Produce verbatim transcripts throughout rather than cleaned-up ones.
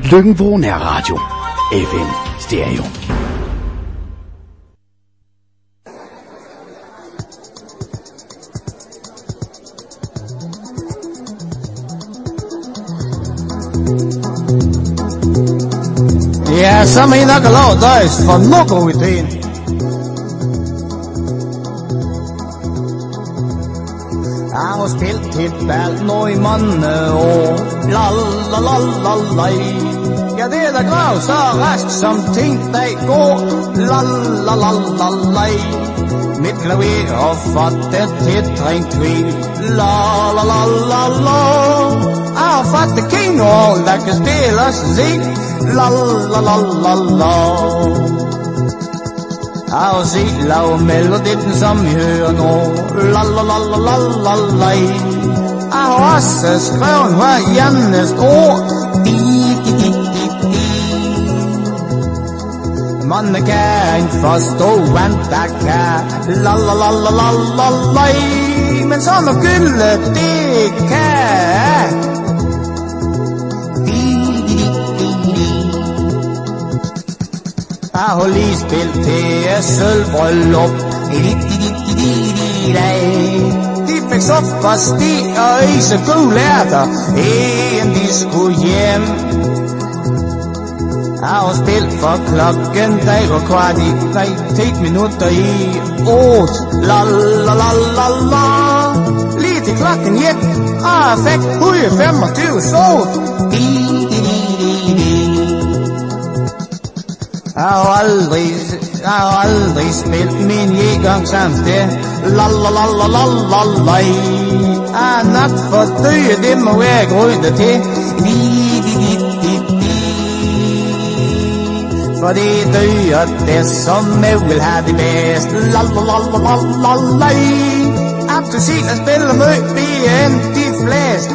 Løkken-Vrå Nærradio. F M Stereo. Ja, så må I nok have lov døjs for nu god ideen. Jeg har spillet til bald nu i mange år. La la la la la. Ja, det er da grav så rask som ting dag går. La la la la la. Mit klaver har fået det til trængt tvil. La la la la la. Jeg har fået det king all, der kan spille os sig. La la la la la. Jeg har set lav melodien som I hører nu. La la la la la la la. Jeg har også skrevet hver eneste ord. Di di di di di. Man kan ikke forstå hvad der kan. La la la la la la la. Men så må gylde det kan. Jeg har lige spillet til et sølvbryllup. De fik suppe og sti og is og gode lærter, inden de skulle hjem. Jeg har spillet for klokken, der var kvart i tre, ti minutter i otte. La la la la la. Lige til klokken hjem, og jeg fik et hundrede og femogtyve sot. Di di di di di. Jeg har aldrig, jeg har aldrig spillet min jægang samsted. La la la la la la la. Jeg er nok for døje, det må være grønne til. Di di di di di. For det døje, det som jeg vil have det bedst. La la la la la la la. At du siger, at spiller møg, det er end de flest.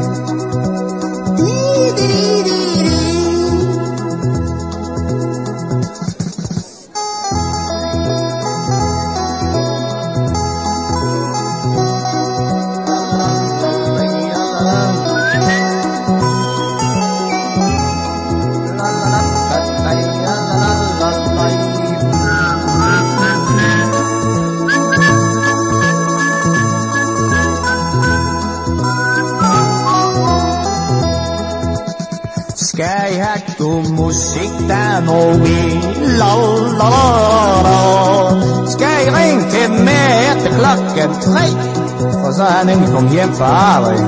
Di di di di. Skal I have god musik, der er noget. La la la la. Skal I ringe til mig efter klokken tre? For så er han nemlig kommet hjem fra arbejde.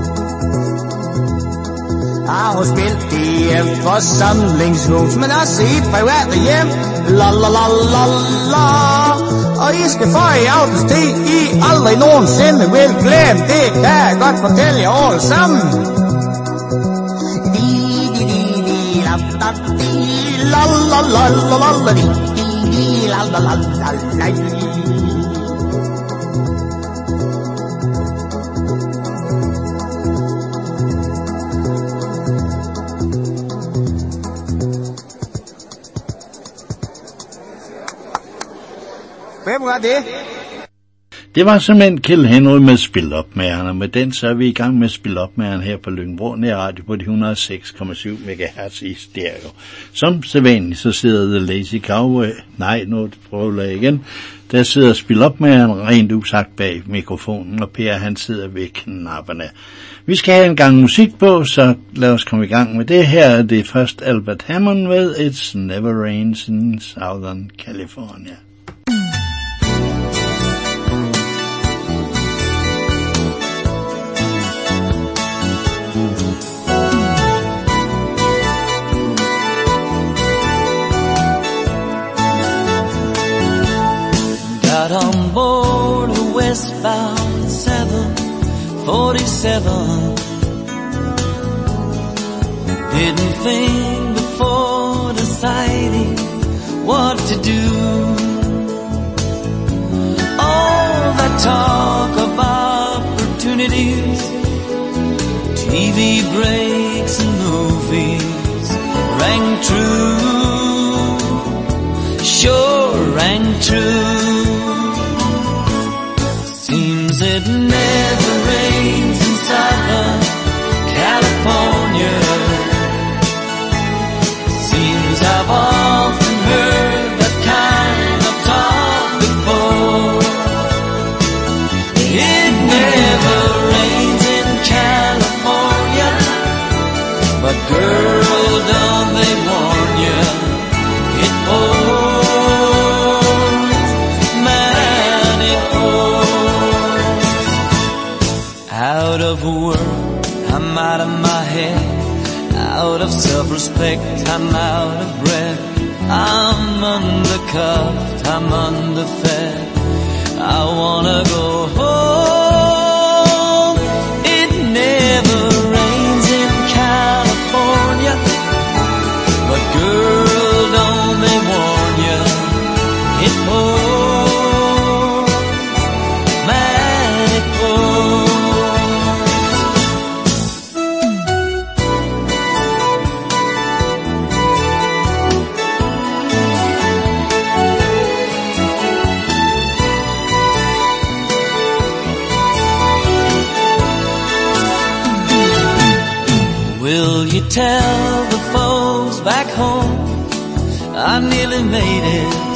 Jeg har spillet i et forsamlingshus, men også i et privat hjem. La la la la la. Og I skal få i aftenstid, I aldrig nogensinde vil glemme. Det kan jeg godt fortælle jer alle sammen. La la la la la la di di la la la la la. Hvem var det? Det var simpelthen Kjeld Henry med Spil op med han, og med den så er vi i gang med at spille op med han her på Løkken-Vrå Nærradio på de et hundrede og seks komma syv megahertz i stereo. Som sædvanligt så sidder The Lazy Cowboy, nej nu prøver jeg igen, der sidder og spiller op med han rent usagt bag mikrofonen, og Per han sidder ved knapperne. Vi skal have en gang musik på, så lad os komme i gang med det her. Det er først Albert Hammond med It's Never Rains in Southern California. Got on board a westbound seven forty-seven. Didn't think before deciding what to do. All that talk of opportunities, T V breaks and movies rang true, sure rang true. Seems it never rains in Southern California. of work, I'm out of my head. Out of self-respect, I'm out of breath. I'm undercuffed, I'm underfed. I wanna go home. It never rains in California, but girl, don't they warn you, it pours, man, it pours. Will you tell the folks back home I nearly made it?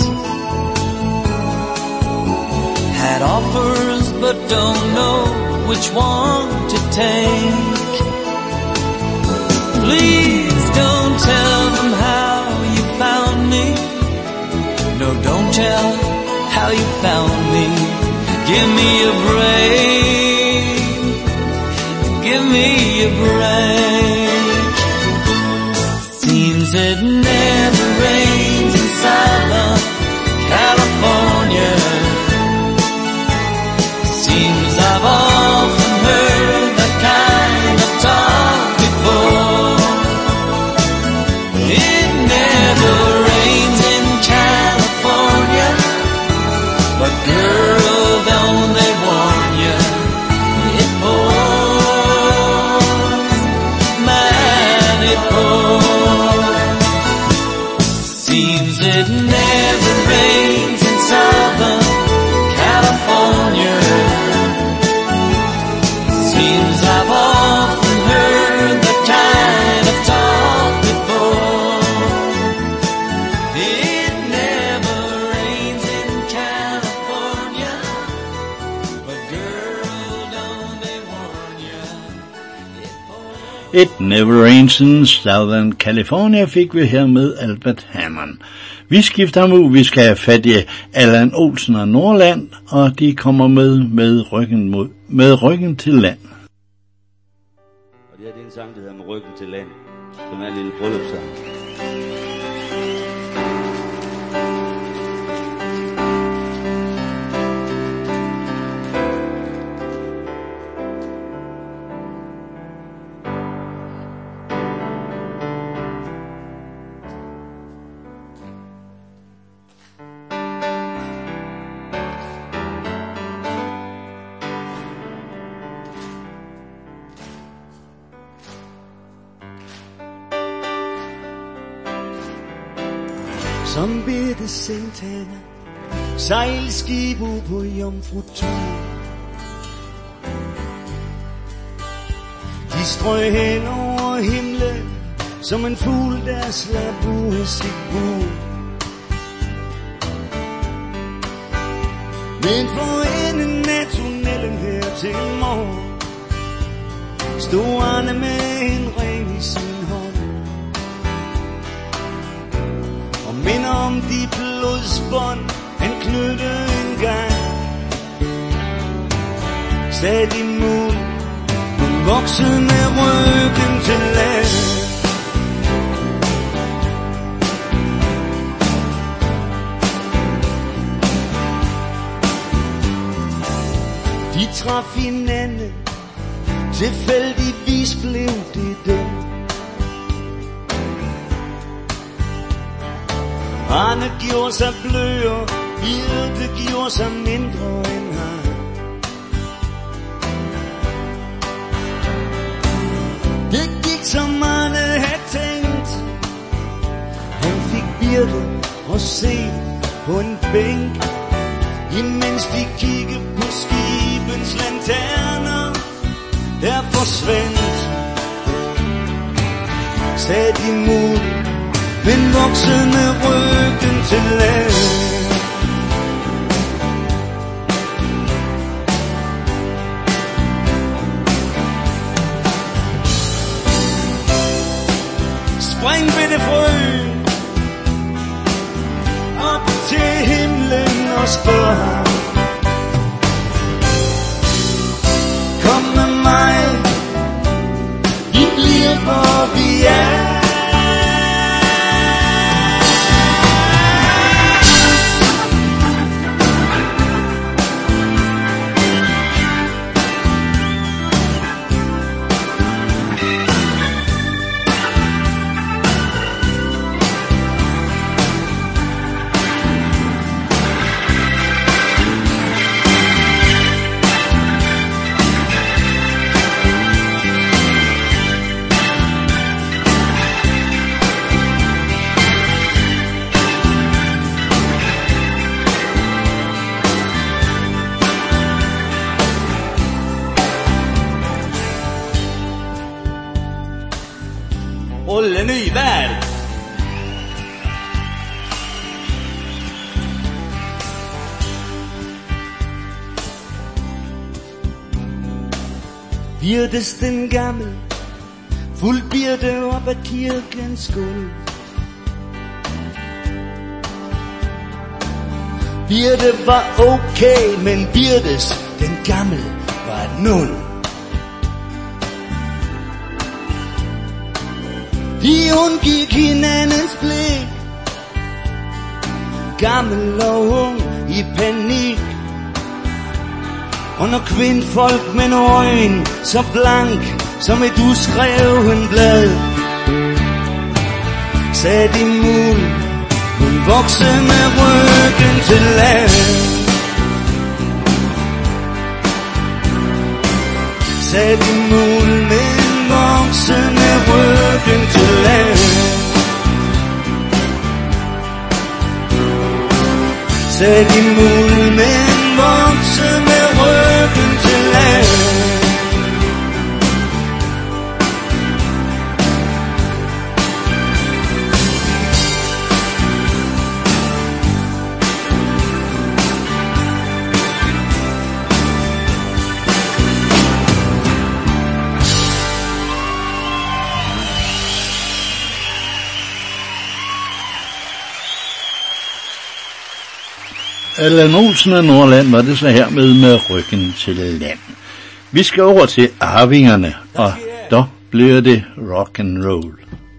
Had offers but don't know which one to take. Please don't tell them how you found me. No, don't tell how you found me. Give me a break. Give me a break. Seems it never rains in Southern California. Seems I've often heard that kind of talk before. It never rains in California, but girl, don't they warn you, it pours, man, it pours. Seems it never rains in Southern California. Seems I've often heard that kind of talk before. It never rains in California, but girl, don't they warn you, it pours. It Never Rains in Southern California fik vi her med Albert Hammond. Vi skifter nu, vi skal have fat i Allan Olsen og Nordland, og de kommer med med ryggen, mod, med ryggen til land. Og det her, det er en sang, der hedder Med ryggen til land, som er en lille bryllupssang. Som bitte sentænder sejlskib ud på jomfrutur. De strøg hen over himlen som en fugl, der slap ud af sit bur. Men for enden af tunnelen her til morgen stod Arne med en ring i sin hånd og minder om de blodsbånd han knyttede en gang. Sat i mund, hun voksede med ryggen til land. De traf hinanden, tilfældigvis blev det dem. Arne gjorde sig blød, Birte gjorde sig mindre end han. Det gik som Arne havde tænkt. Han fik Birte at se på en bænk, imens de kiggede på skibens lanterner, der forsvandt. Sat imod, men voksede med ryggen til land. Spring ved det frø op til himlen og spørg ham: kom med mig rulle ny verden. Birtes den gammel, fuld Birte op ad kirkens gulv. Birte var okay, men Birtes, den gammel, var et nul. De undgik hinandens blik, gammel og ung i panik. Og når kvindfolk med nogle øjne så blank som et uskreven blad, sagde de mul, hun vokse med ryggen til land. Sagde de mul, men vokse med ryggen til land. Sagde de mul, men vokse med ryggen til land. Allan Olsen af Nordland var det så her med med ryggen til land. Vi skal over til Arvingerne, og der bliver det rock and roll.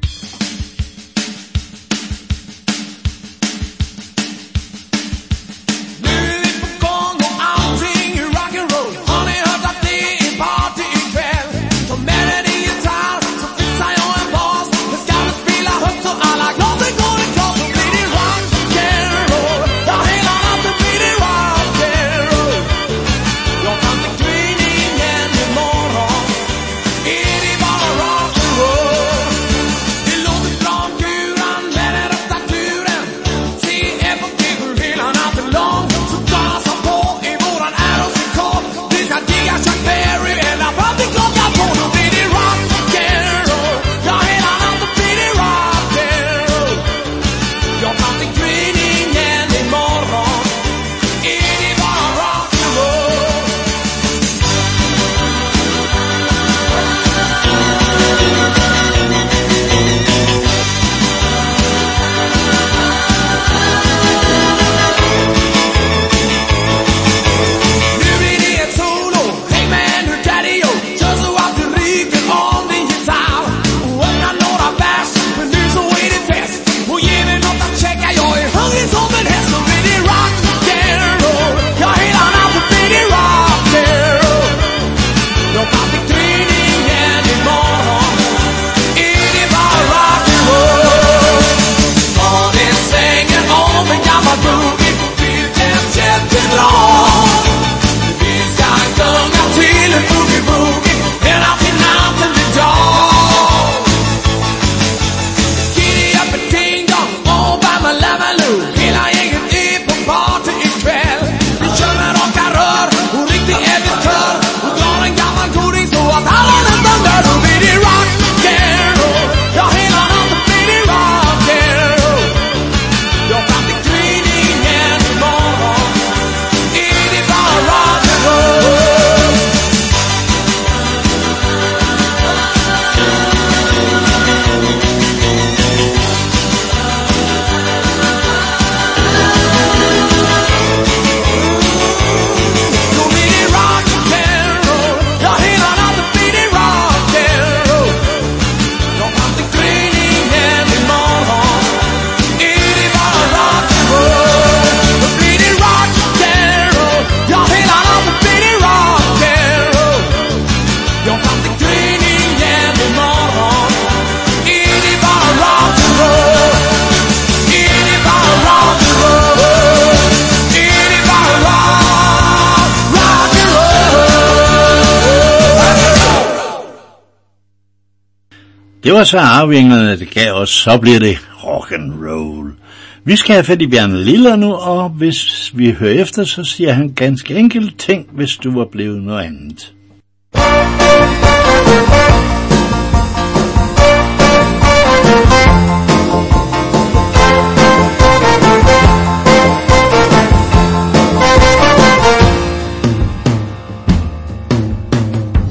Det var så Arvingerne, det gav os, så bliver det rock and roll. Vi skal have fat i Bjarne Liller nu, og hvis vi hører efter, så siger han ganske enkelt ting, hvis du var blevet noget andet.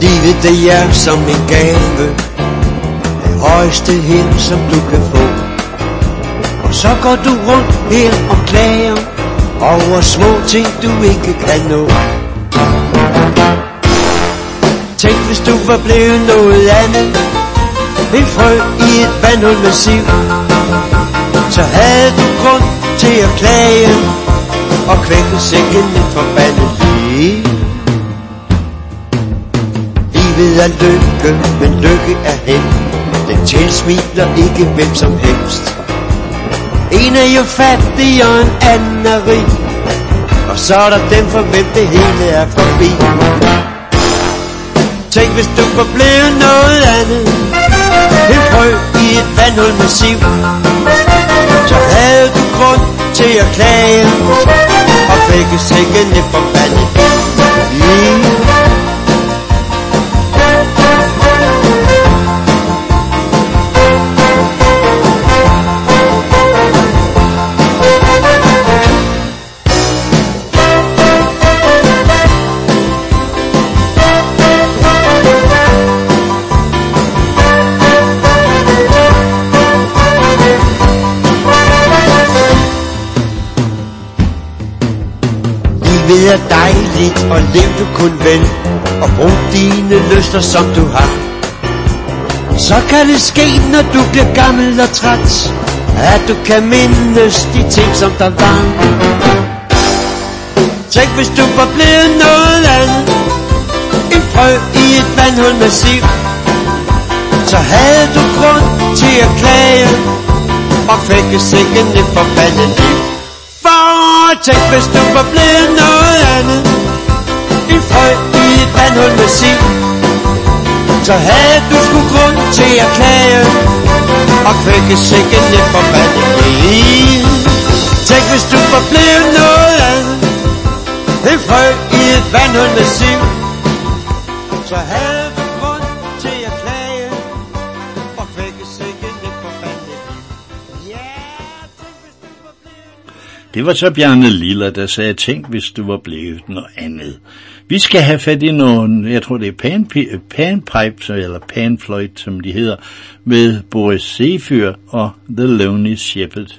Livet det er som en gave, det højeste hen som du kan få. Og så går du rundt her og klager over små ting du ikke kan nå. Tænk hvis du var blevet noget andet, en frø i et vandhul med siv, så havde du grund til at klage og kvække sikken et forbandet liv. Livet er lykke, men lykke er held. Den tilsmiler ikke hvem som helst. En er jo fattig og en anden er rig, og så er der dem for hvem det hele er forbi. Tænk hvis du var blevet noget andet, en frø i et vandhul med siv, så havde du grund til at klage og fække sikken et forbandet liv. Det er dejligt, og lev du kun vel, og brug dine lyster som du har. Så kan det ske, når du bliver gammel og træt, at du kan mindes de ting som der var. Tænk hvis du var blevet noget andet, en frø i et vandhul med siv, så havde du grund til at klage og fække sikken et forbandet liv. Tænk hvis du var blevet noget andet, en frø i et vandhul med siv, så havde du sgu grund til at klage og kvække sikken et forbandet liv. Tænk hvis du var blevet noget andet, en frø i et vandhul med siv, så havde du grund til at klage og kvække sikken et forbandet liv. Det var så Bjarne Lilla, der sagde, tænk hvis du var blevet noget andet. Vi skal have fat i nogle, jeg tror det er pan, panpipes, eller panfløjt, som de hedder, med Boris Zephyr og The Lonely Shepherd.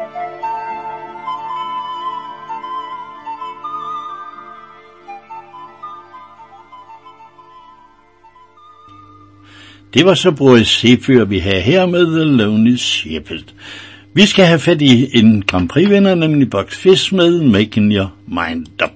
Det var så Boris Seefyr, vi havde her med The Lonely Shepherd. Vi skal have fat i en Grand Prix-vinder, nemlig Bucks Fizz med Making Your Mind Up.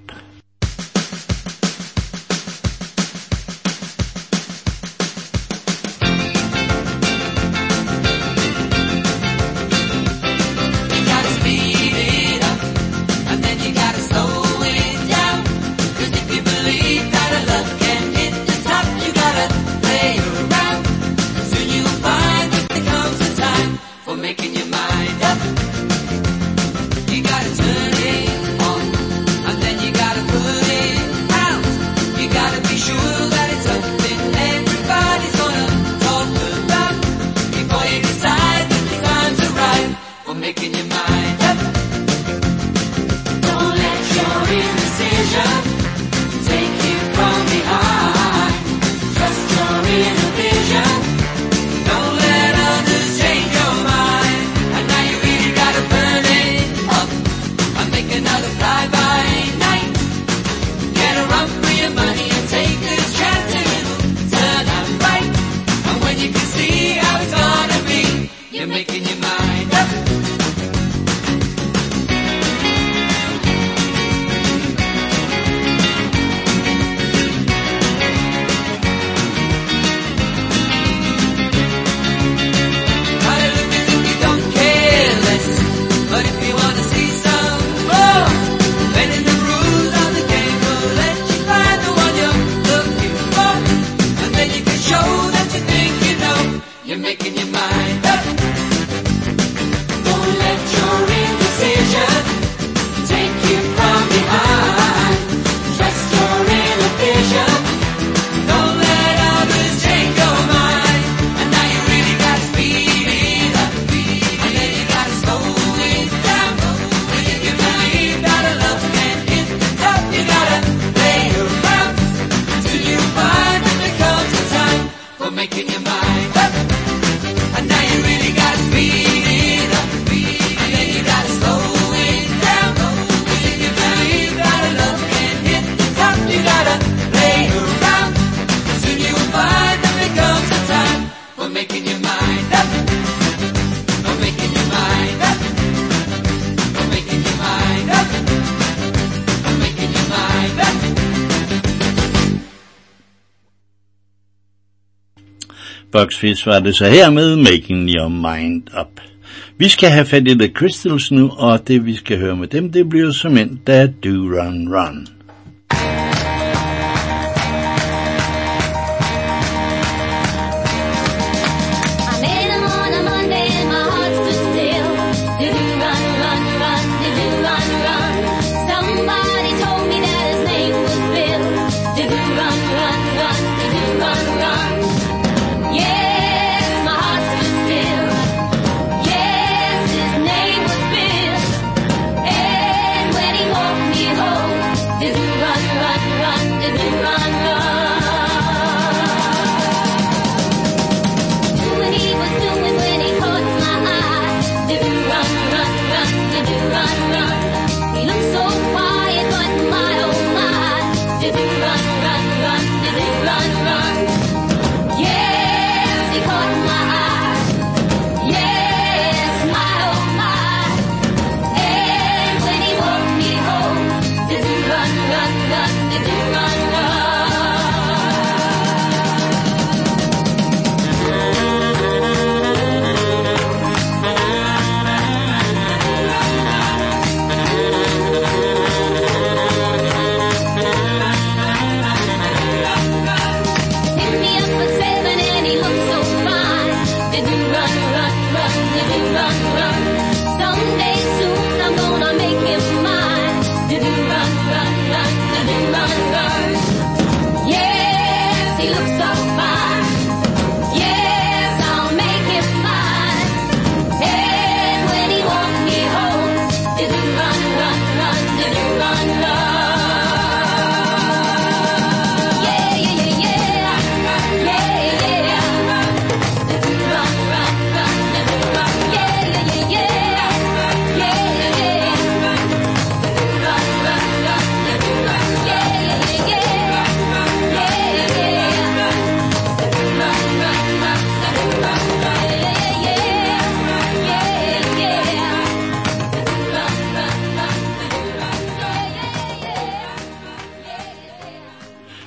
Bucks Fizz var det så her med Making Your Mind Up. Vi skal have fat i The Crystals nu, og det vi skal høre med dem, det bliver som en der Do Run Run.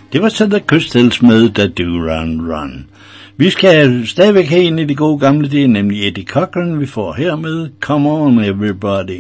Det var så der Crystals med Da Do Run Run. Vi skal stadigvæk have en af de gode gamle, det er nemlig Eddie Cochran, vi får her med Come On Everybody.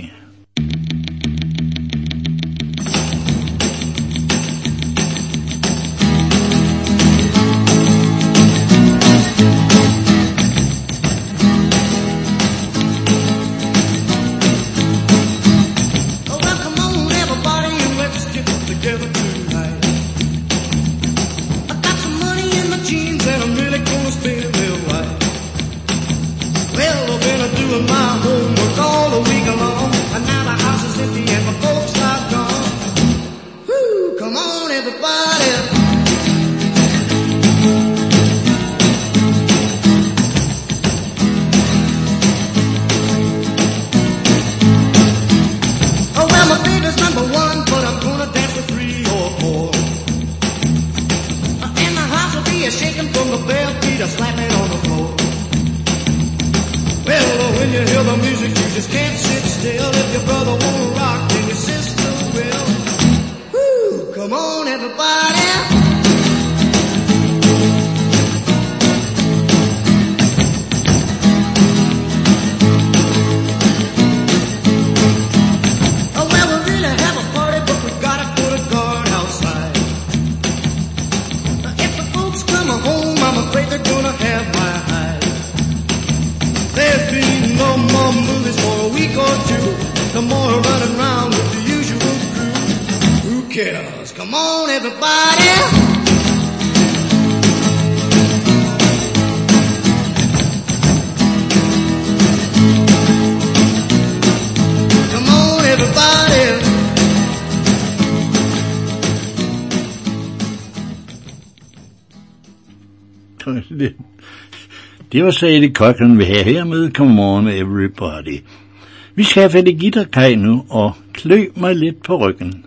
Det var så Eddie Cochran, vi har her med Come On Everybody. Vi skal have fat i guitarkaj nu, og klø mig lidt på ryggen.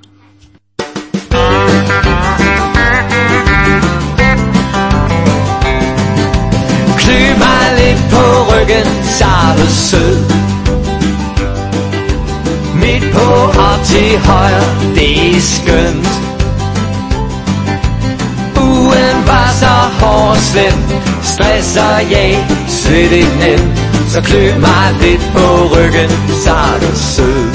Klø mig lidt på ryggen, så er du sød. Midt på og til højre, det er skønt. Ugen var så hård og slem, stresser jeg slet ikke nemt. Så klø mig lidt på ryggen, så er du sød.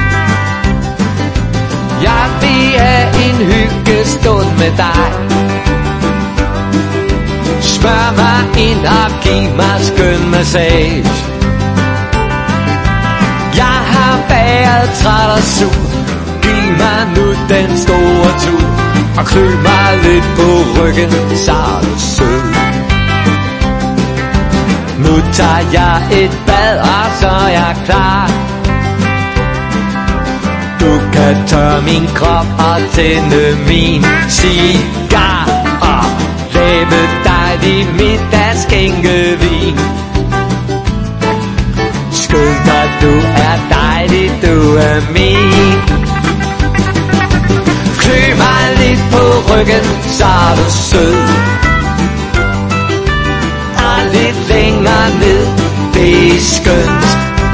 Jeg vil have en hyggestund med dig. Smør mig ind og giv mig skøn massage. Jeg har været træt og sur, giv mig nu den store tur. Og klø mig lidt på ryggen, så er du sød. Nu tager jeg et bad, og så er jeg klar. Du kan tørre min krop og tænde min cigar. Og lave dejlig middagsskænkevin. Skøn dig, du er dejlig, du er min. Klø mig lidt på ryggen, så er du sød. Og lidt længere ned, det er skønt.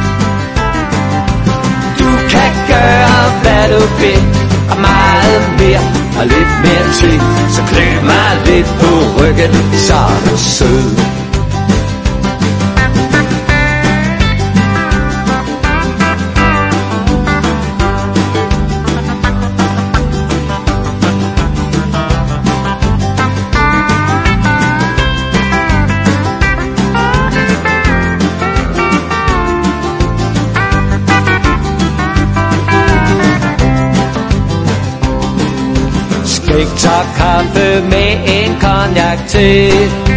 Du kan gøre hvad du vil, og meget mere, og lidt mere til. Så klø mig lidt på ryggen, så er du sød. Ikke tager kaffe med en cognac til.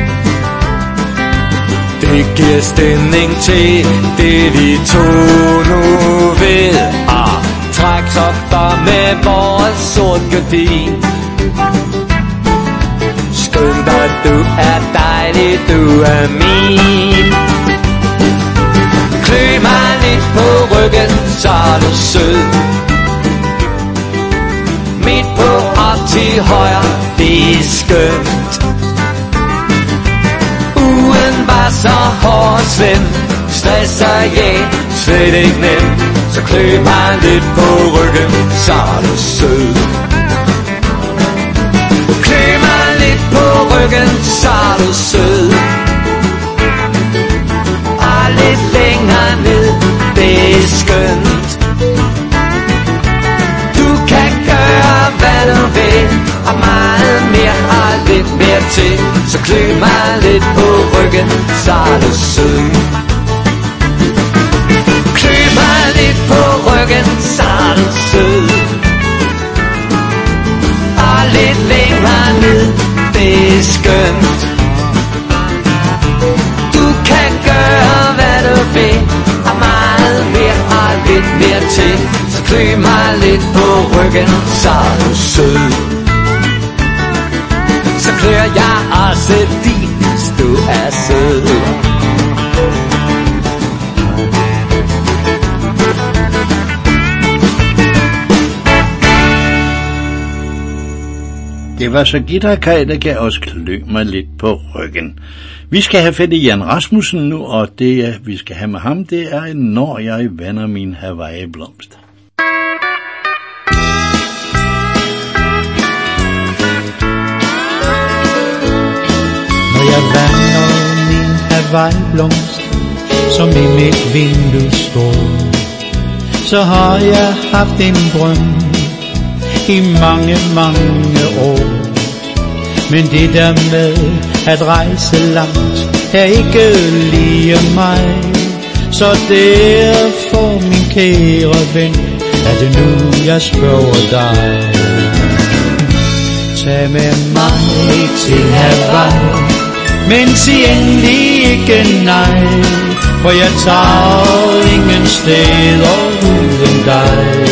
Det giver stemning til det vi to nu vil. Og træk så for med vores sort gardin. Skøn dig, du er dejlig, du er min. Klø mig lidt på ryggen, så er du sød. Midt på og til højre, det er skønt. Ugen var så hård og slem, stresser jeg slet ikke nemt. Så klø mig lidt på ryggen, så er du sød. Klø ryggen, så er du sød. Og lidt længere ned, det er skønt. Du kan gøre hvad du vil, og meget mere og lidt mere til. Så klø mig lidt på ryggen, så er du sød. Klø mig lidt på ryggen, så er du sød. Og lidt længere ned, det er skønt. Du kan gøre hvad du vil, og meget mere og lidt mere til. Så klø mig lidt på ryggen, så er du sød. Så klør jeg også din, hvis du er sød. Det var så Gitta Kaj, der gav os klø mig lidt på ryggen. Vi skal have fat i Jan Rasmussen nu, og det vi skal have med ham, det er Når jeg vander min Hawaii-blomst. Når jeg vander min Hawaii-blomst, som i mit vindue står, så har jeg haft en drøm i mange, mange år. Men det der med at rejse langt er ikke lige mig. Så derfor, min kære ven, er det nu jeg spørger dig. Tag med mig til Hawaii, men sig endelig ikke nej, for jeg tager ingen steder uden dig.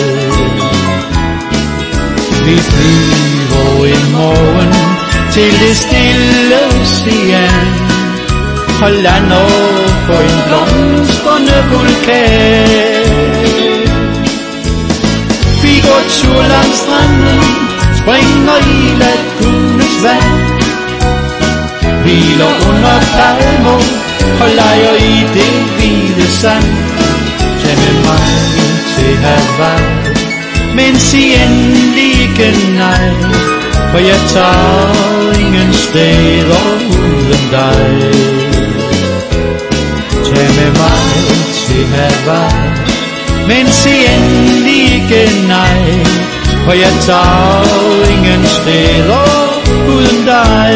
Vi flyver i morgen til det stille ocean og lander på en blomstrende vulkan. Vi går tur langs stranden, springer i lagunens vand, hviler under palmer og leger i det hvide sand. Tag med mig til Hawaii, men sig endelig ikke nej, for jeg tager ingen steder uden dig. Tag med mig til Hawaii, men sig endelig ikke nej, for jeg tager ingen steder uden dig.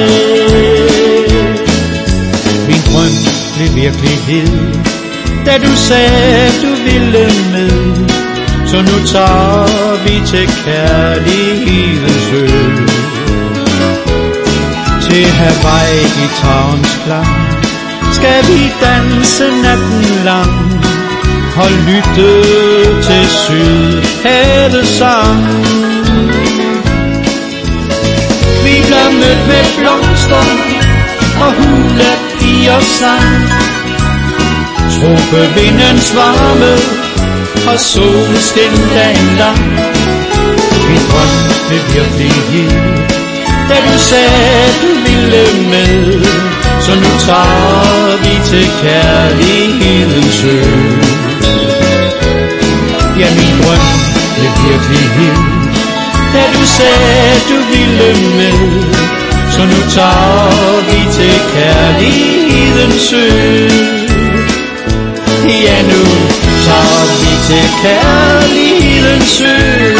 Min drøm blev virkelighed, da du sagde du ville med. Så nu tager vi til kærlighedens ø, til Hawaii guitarens klang, skal vi danse natten lang og lytte til Sydhavets sang. Vi bliver mødt med blomster og hulepiger sang, tropevindens varme og solskin dagen lang. Min drøm blev virkelighed, da du sagde du ville med. Så nu tager vi til kærlighedens ø. Ja, min drøm blev virkelighed, da du sagde du ville med. Så nu tager vi til kærlighedens ø. Ja, nu tager vi til kærlighedens ø.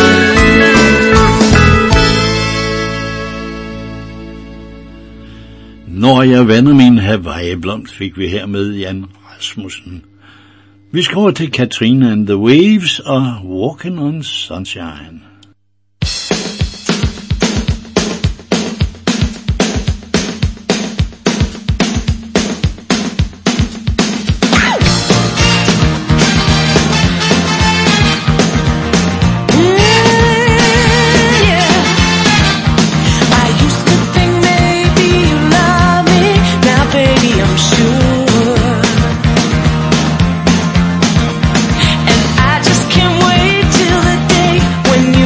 Når jeg vander min Hawaii-blomst, fik vi her med Jan Rasmussen. Vi skal over til Katrina and the Waves og Walking on Sunshine. When you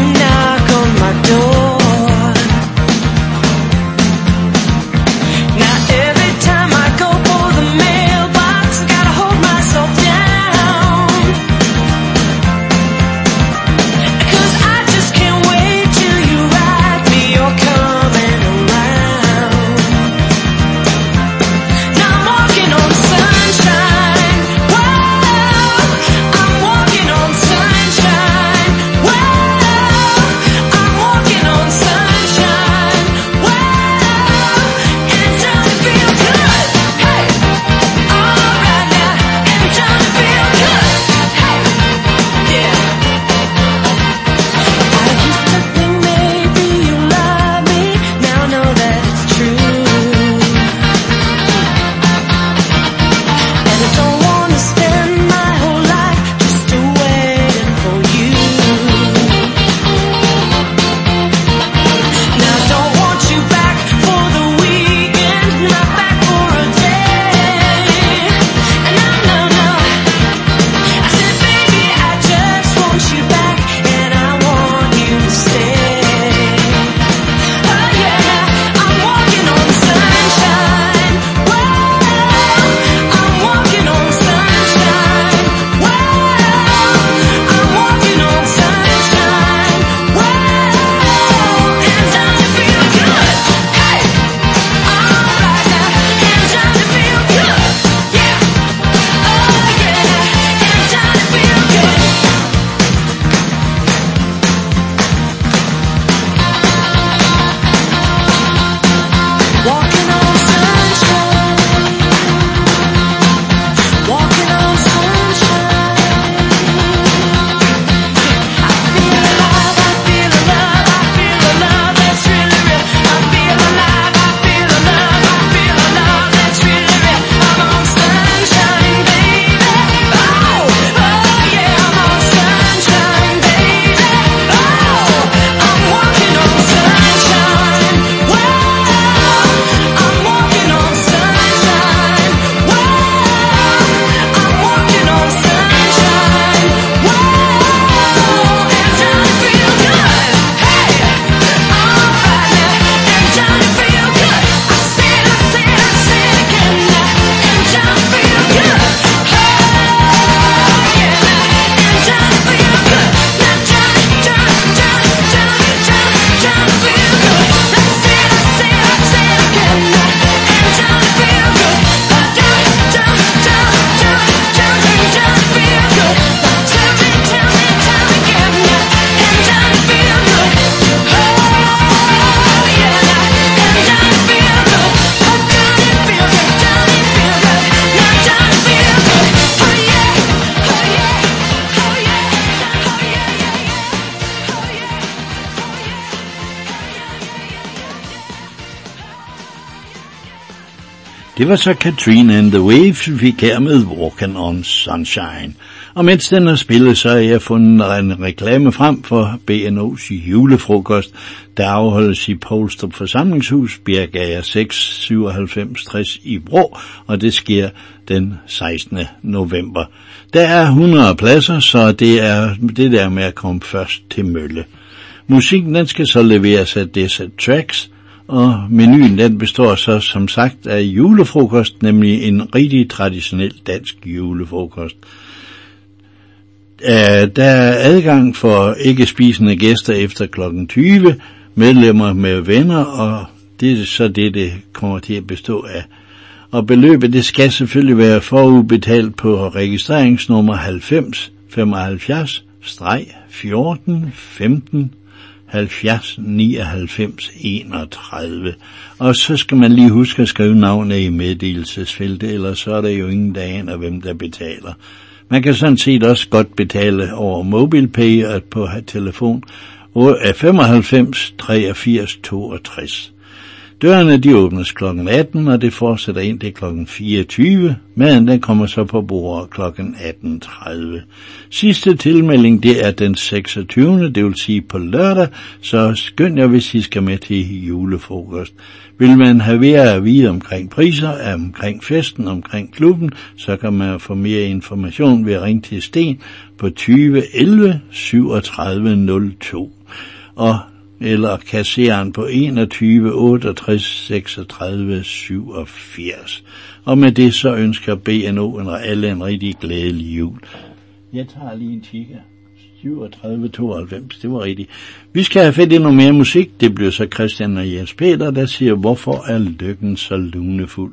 Det var så Katrina and the Waves, vi fik her med Walking on Sunshine. Og mens den har spillet, så har jeg fundet en reklame frem for B N O's julefrokost, der afholdes i Poulstrup Forsamlingshus, Birgager seks syvoghalvfems tres i Vrå, og det sker den sekstende november. Der er hundrede pladser, så det er det der med at komme først til mølle. Musikken den skal så leveres af Desert Tracks, og menuen den består så som sagt af julefrokost, nemlig en rigtig traditionel dansk julefrokost. Uh, der er adgang for ikke spisende gæster efter klokken tyve, medlemmer med venner, og det er så det, det kommer til at bestå af. Og beløbet, det skal selvfølgelig være forudbetalt på registreringsnummer halvfems femoghalvfjerds fjorten femten halvfjerds nioghalvfems enogtredive. Og så skal man lige huske at skrive navnet i meddelelsesfeltet, ellers så er der jo ingen, der aner, hvem der betaler. Man kan sådan set også godt betale over MobilePay på telefon femoghalvfems treogfirs toogtres. Dørene de åbnes klokken atten, og det fortsætter ind til klokken fireogtyve. Maden den kommer så på bordet klokken atten tredive. Sidste tilmelding det er den seksogtyvende, det vil sige på lørdag, så skynd jer, hvis I skal med til julefrokost. Vil man have mere at vide omkring priser, omkring festen, omkring klubben, så kan man få mere information ved at ringe til Sten på tyve elleve syvogtredive nul to. Og eller kasseren på enogtyve otteogtres seksogtredive syvogfirs. Og med det så ønsker B N O og alle en rigtig glædelig jul. Jeg tager lige en kigger. syvogtredive tooghalvfems, det var rigtigt. Vi skal have fat i noget mere musik. Det bliver så Christian og Jens Peter, der siger, hvorfor er lykken så lunefuld?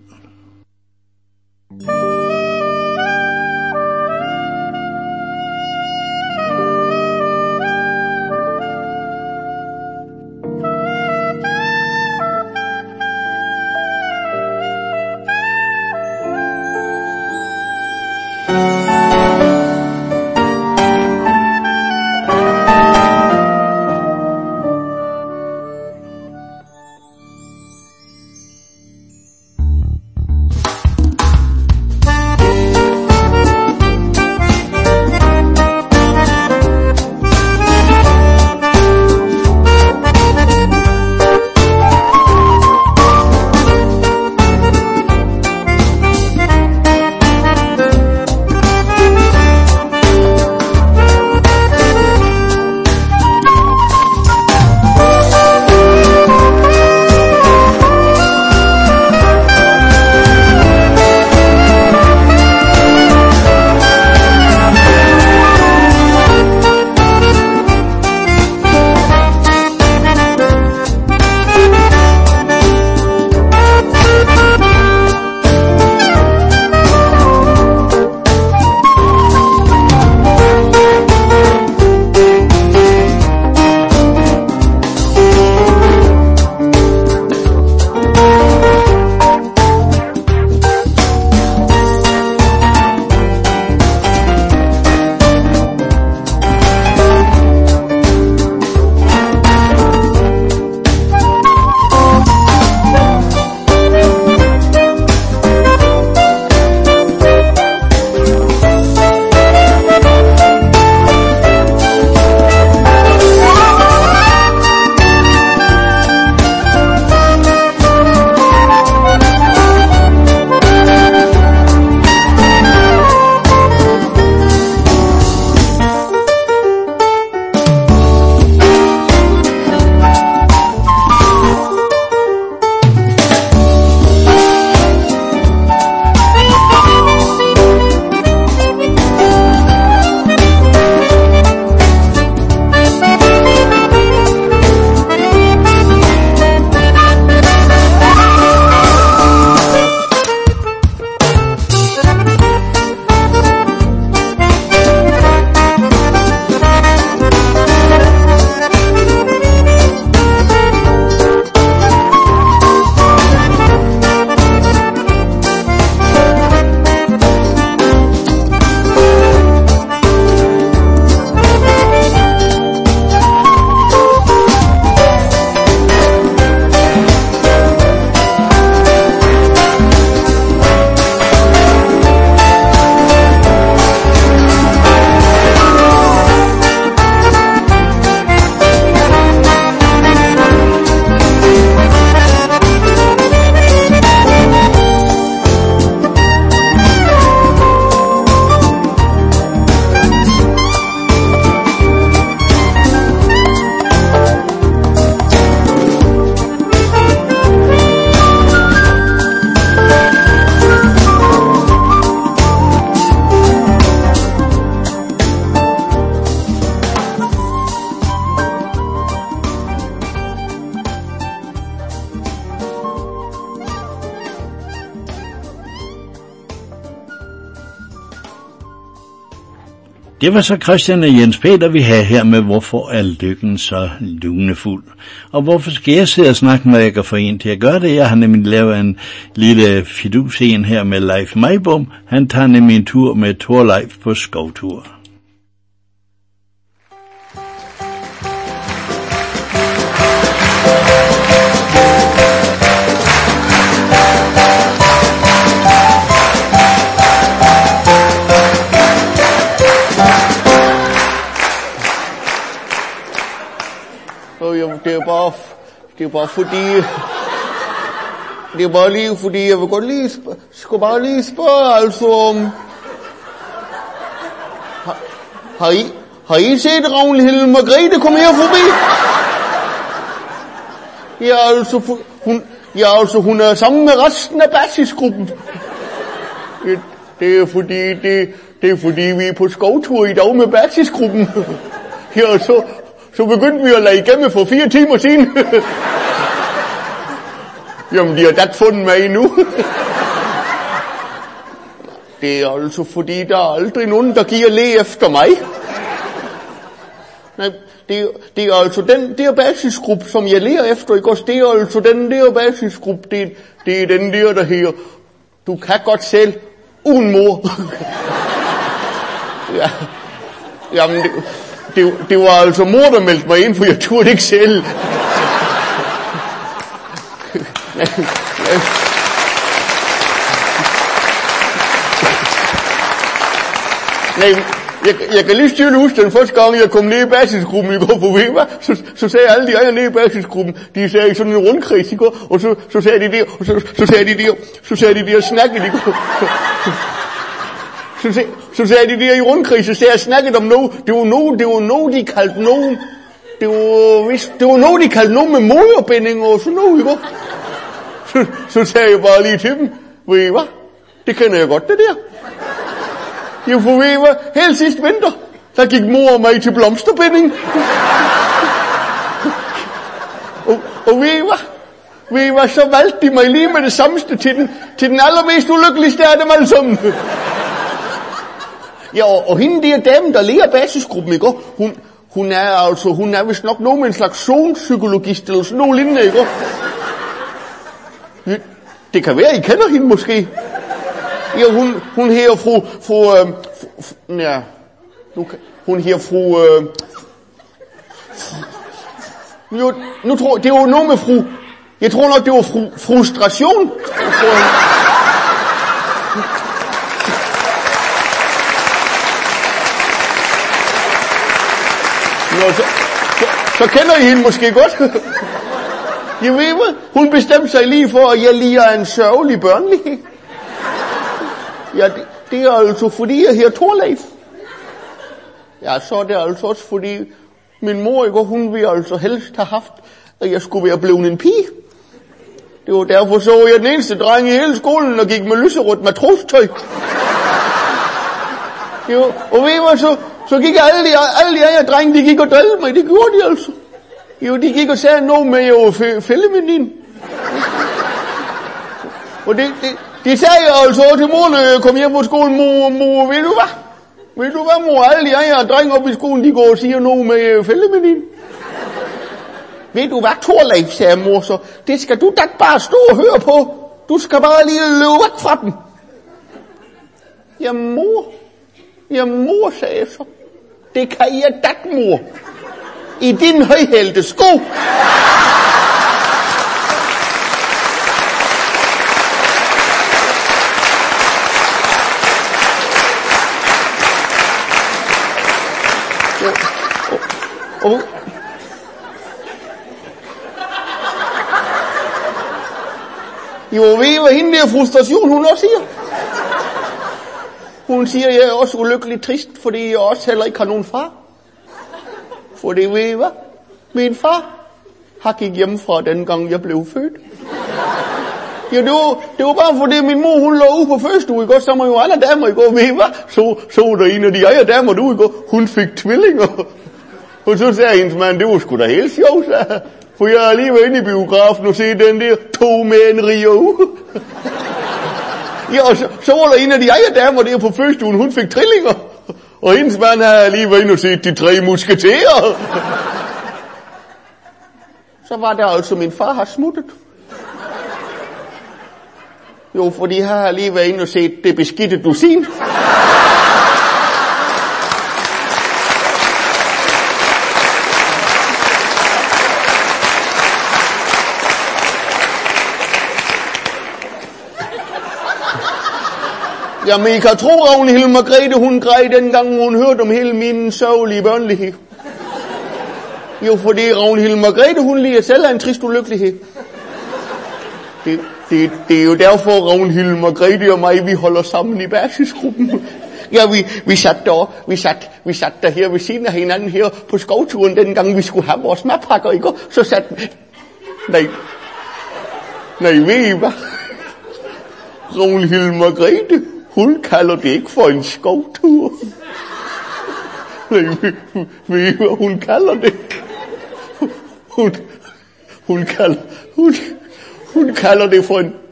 Det var så Christian og Jens Peter, vi havde her med, hvorfor er lykken så lunefuld. Og hvorfor skal jeg sidde og snakke, når jeg kan få en til at gøre det? Jeg har nemlig lavet en lille fidus-en her med Leif Meibom. Han tager nemlig en tur med Thorleif på skovtur. Det er bare, det er bare fordi, det er bare lige fordi, jeg vil godt lige, skal bare lige spørge, altså om, har, har I, har I set Ragnhild Margrethe komme her forbi? Ja, altså, hun, ja, altså, hun er sammen med resten af basisgruppen. Det, det er fordi, det, det er fordi, vi er på skovtur i dag med basisgruppen. Ja, så, Så begyndte vi at lade igennem for fire timer siden. Jamen, de har da fundet mig endnu. Det er altså fordi, der er aldrig nogen, der giver læ efter mig. Nej, det, det er altså den der basisgruppe, som jeg lærer efter, ikke også? Det er altså den der basisgruppe, det, det er den der, der hedder, du kan godt selv, uden mor. Ja, jamen, det... Det, det var altså mor, der meldte mig ind, for jeg turde ikke selv. Nej, jeg, jeg kan lige stille huske den første gang, jeg kom ned i basisgruppen i går på Weber, så, så sagde alle de andre nede i basisgruppen, de sagde i sådan en rundkreds i går, og så, så sagde de der, og så, så sagde de der, så sagde de der snakke i går. Så, sag, så sagde de der i rundkreds, så sagde jeg snakket om noget, det var noget, det var noget, de kaldte nogen, det var, det var noget, de kaldte nogen med moderbinding og sådan noget, ikke? Så, så sagde jeg bare lige til dem, ved I hvad, det kender jeg godt, det der. Jeg får ved I hvad, helt sidste vinter, der gik mor og mig til blomsterbinding. og, og ved I hvad, ved I hvad, så valgte de mig lige med det samste til den, til den allermest ulykkeligste af dem alle sammen. Ja, og, og hende der dame, der lærer basisgruppen, ikke? Hun, hun er altså, hun er vist nok noget med en slags zonepsykologist eller sådan noget lignende, ikke? Det kan være, I kender hende måske. Ja, hun, hun her fru, fru, øh, fru ja, nu, hun her fru, øh, jo, nu tror det var noget med fru, jeg tror nok, det var fru, frustration. Nå, så, så, så kender I hende måske godt. Jeg ved hvad, hun bestemte sig lige for, at jeg lige er en sørgelig børnlig. Ja, det, det er altså fordi, jeg her Thorleif. Ja, så er det altså også fordi, min mor, ikke, hun ville altså helst have haft, at jeg skulle være blevet en pige. Det var derfor, så var jeg den eneste dreng i hele skolen, og gik med lyserødt matrostøj. Jo, og ved I hvad, så, så gik alle de, alle de andre drenge, de gik og drillede mig, det gjorde de altså. Jo, de gik og sagde noget med, at jeg var fællemændin. Og det, det, det sagde jeg altså til mor, når jeg kom hjem på skolen, mor, mor, ved du hvad? Ved du hvad, mor, alle de andre drenge op i skolen, de går og siger noget med fællemændin. Ved du hvad, Thorleif, sagde mor så, det skal du da bare stå og høre på. Du skal bare lige løbe væk fra dem. Ja, mor. Ja, mor, sagde jeg så. Det kan jeg da, mor. I din højhælte sko. Og, og, jo, ved I, hvad hende der frustration, hun også siger? Hun siger, at jeg er også ulykkelig trist, fordi jeg også heller ikke har nogen far. For det ved I hvad? Min far har gik hjemmefra den gang, jeg blev født. Ja, det var, det var bare fordi min mor, hun lå ude på fødestue, ikke? Så må jo alle damer, ikke? Ved I hvad? Så, så der en af de andre damer, du, ikke? Hun fik tvillinger. Og så sagde hendes mand, det var sgu da helt sjovt, sagde. For jeg har lige været inde i biografen og set den der To Mænd Rio. Ja, og så, så var der en af de andre damer der på fødestuen, hun fik trillinger. Og hendes mand har lige været inde og set De Tre Musketerer. Så var det altså, min far har smuttet. Jo, fordi han har lige været inde og set Det Beskidte Dusin. Jamen, I kan tro, Ragnhild Margrethe, hun græd dengang, hun hørte om hele min sørgelige børnelighed. Jo, fordi Ragnhild Margrethe, hun lider selv af en trist ulykkelighed. Det, det, det er jo derfor, Ragnhild Margrethe og mig, vi holder sammen i basisgruppen. Ja, vi, vi satte der, vi sat, vi sat der her ved siden af hinanden her på skovturen, dengang vi skulle have vores madpakker, ikke? Så satte... Nej, nej, ved I hvad? Ragnhild Margrethe, hun kalder det ikke for en skovtur. Nej, ved I hvad hun kalder det? Hun, hun kalder, hun, hun kalder det for en...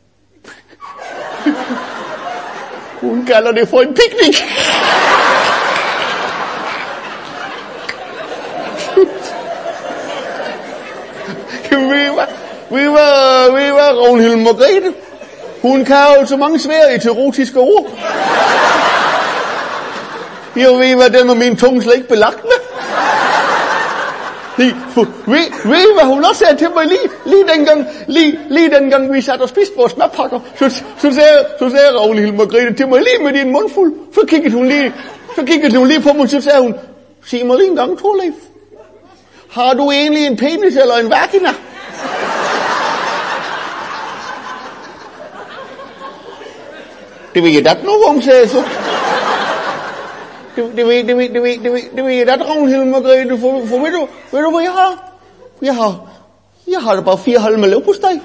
Hun kalder det for en picnic. Ved I hvad? Ved I hvad? Ved I hvad, Ragnhild Margrethe? Hun kan jo så mange svære erotiske ord. Jeg ved, hvad den og min tunge slet ikke belagt med. Ved, ved I, hvad hun også sagde til mig lige, lige, dengang, lige, lige dengang, vi satte og spiste vores madpakker, så, så, sagde, så sagde Ragnhild Margrethe til mig lige med din mundfuld. Så kiggede hun lige, så kiggede hun lige på mig, så sagde hun, sig mig lige en gang, Thorleif. Har du egentlig en penis eller en vagina? Det ved jeg da ikke noget om, sagde jeg så. Det, det ved, det ved, det ved, det ved, det ved jeg da ikke, Ragnhild Margrethe, for, for ved du, ved du hvad jeg har? Jeg har, jeg har da bare fire halve med leverpostej.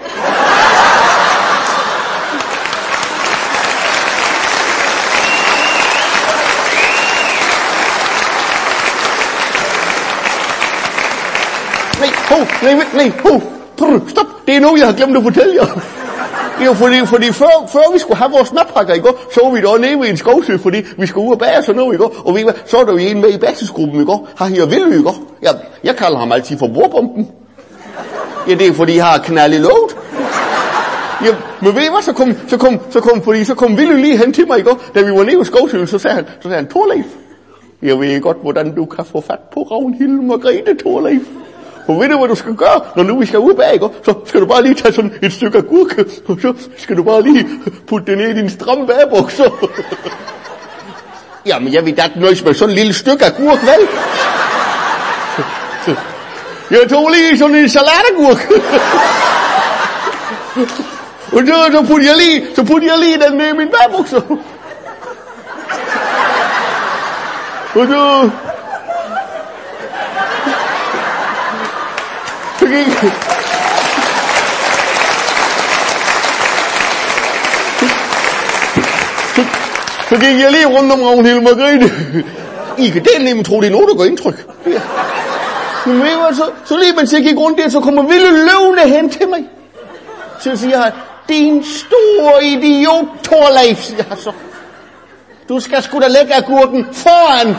Nej, ho, nej, nej, ho, prr, stop, det er noget, jeg har glemt at fortælle jer. Det er jo fordi, fordi før, før vi skulle have vores madpakker, ikke? Så var vi der nede ved en skovsø, fordi vi skulle ud og bage sådan noget, ikke? Og vi, så er der jo en med i basisgruppen, ikke? Har her Villy, ikke? Jeg, jeg kalder ham altid for bordbomben. Ja, det er fordi, jeg har knald i låget. Ja, men ved I hvad, så kom, så kom, så kom, fordi så kom Villy lige hen til mig, ikke? Da vi var nede ved skovsøen, så sagde han, så sagde han, Thorleif, jeg ved godt, hvordan du kan få fat på Ragnhild Margrethe, Thorleif. For ved du, hvad du skal gøre, når nu vi skal ud bag, så skal du bare lige tage sådan et stykke agurke, og så skal du bare lige putte det ned i din stramme bagebukser. Jamen, jeg vil da ikke nøjes med sådan en lille stykke agurk, vel? Jeg tog lige sådan en salatagurk. Og så, så putter jeg lige, så putter jeg lige den ned i min bagebukser. Og så... Så gik, så, så gik jeg lige rundt om Ragnhild Margrethe. I kan den nemlig tro, det er noget, der gør indtryk. Ja. Men ved du, så, så lige mens jeg gik rundt der, så kommer Ville løvende hen til mig. Så siger han, din store idiot, Thorleif, siger han så. Du skal sgu da lægge agurken foran.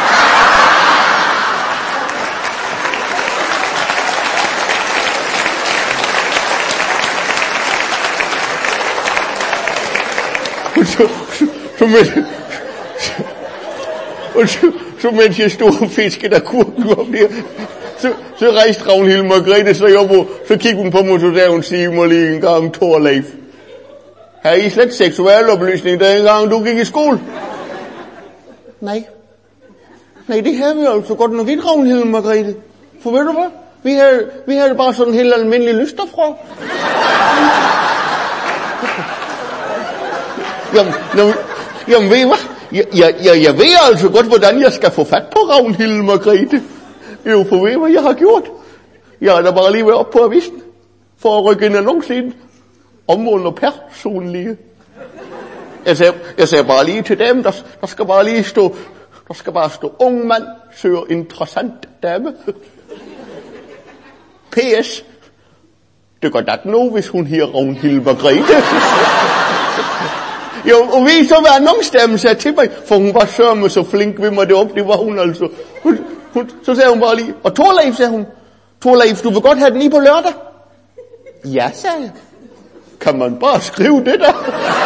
Så, så, så, mens, så, så, så mens jeg stod og fiskede agurken op der, så, så rejste Ragnhild Margrethe sig op, og så kiggede hun på mig, så sagde hun, sig mig lige en gang, Thorleif. Har I slet seksualoplysning, da engang du gik i skole? Nej. Nej, det havde vi altså godt nok ikke, Ragnhild Margrethe. For ved du hvad? Vi havde, vi havde bare sådan en helt almindelig lyster fra. Jamen, jamen, jamen ved I hvad? Jeg, jeg, jeg, jeg ved altså godt, hvordan jeg skal få fat på Ragnhild Margrethe. Jo, for ved I hvad jeg har gjort? Jeg har da bare lige været op på avisen, for at rykke en annonce ind. Ommålende personlige. Jeg sagde, jeg sagde bare lige til dem, der, der skal bare lige stå, der skal bare stå, ung mand søger interessant dame. P S. Det gør da ikke noget, hvis hun hedder Ragnhild Margrethe. Jo, og ved I så, hvad annoncedammen sagde til mig? For hun var sørme så flink ved mig deroppe, det var hun altså. Hun, hun, så sagde hun bare lige, og Torleif, sagde hun, Torleif, du vil godt have den i på lørdag? Ja, sagde jeg. Kan man bare skrive det der?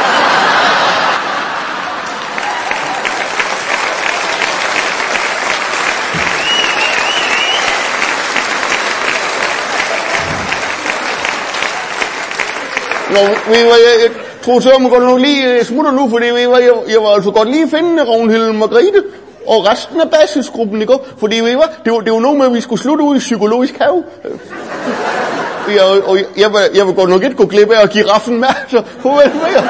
Nå, ved I hvad, jeg, jeg tror så, man godt nu lige smutter nu, fordi ved I hvad, jeg, jeg var altså godt lige finde Ragnhild Margrethe og resten af basisgruppen, ikke? Fordi ved I hvad, det var, det var noget med, at vi skulle slutte ud i psykologisk have. Jeg, og jeg, jeg, vil, jeg vil godt nok ikke gå glip af at give raffen med, så farvel med jer.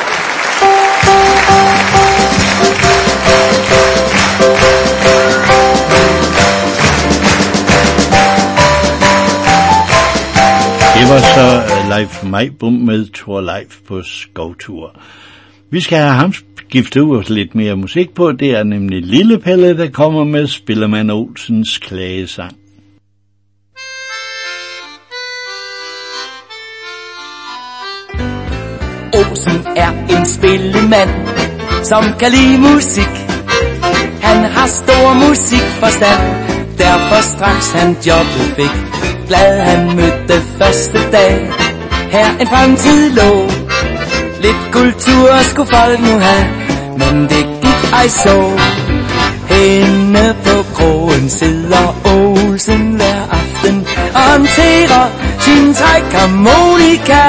Det var så Leif Majbom med Torleif på skovtur. Vi skal have ham skiftet ud lidt mere musik på. Det er nemlig Lille Pelle, der kommer med Spillermand Olsens klagesang. Olsen er en spillemand, som kan lide musik. Han har stor musikforstand, derfor straks han jobbet fik. Glad han mødte første dag, her en fremtid lå. Lidt kultur skulle folk nu have, men det gik ej så. Henne på krogen sidder Olsen hver aften og håndterer sin trækharmonika.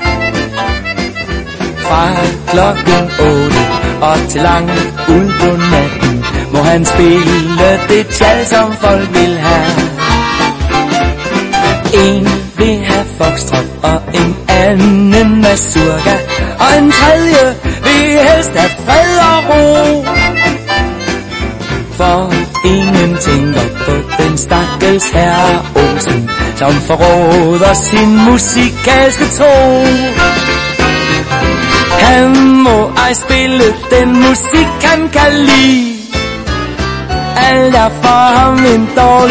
Fra klokken otte og til langt ud på natten må han spille det tjal, som folk vil have. En vil have foxtrot og en anden mazurka, og en tredje vil helst have fred og ro. For ingen tænker på den stakkels herre Olsen, som forråder sin musikalske tro. Han må ej spille den musik han kan lide. Alt er for ham en dårlig